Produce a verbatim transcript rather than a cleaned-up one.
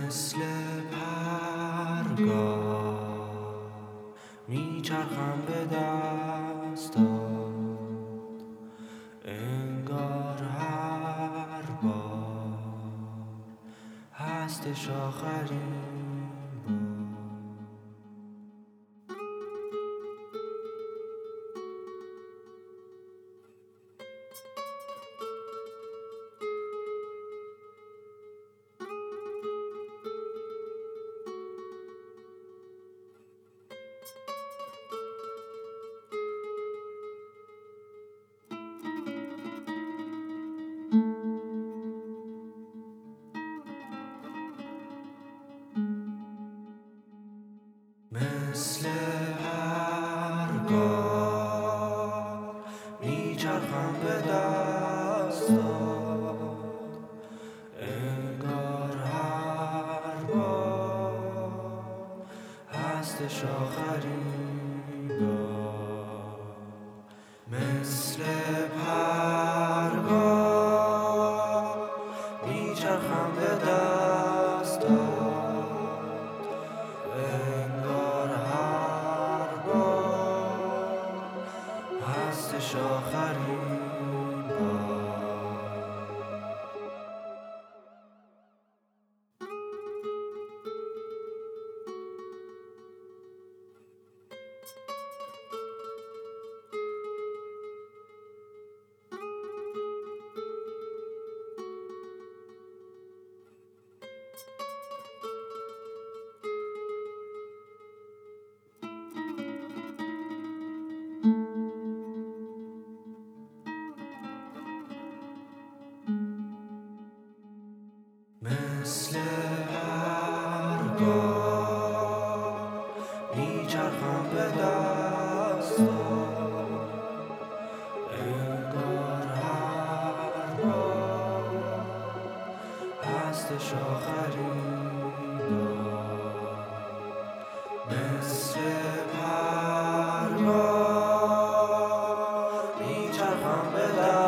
مثل پرگار میچرخم به دستات، انگار هر بار هستش آخرین بار. مثل پرگار میچرخم به دستات، انگار هر بار هستش آخرین بار. مثل پرگار میچرخم به دستات، هستش آخرین بار. مثل پرگار میچرخم به دستات، انگار هر بار هستش آخرین بار. مثل پرگار میچرخم به دستات،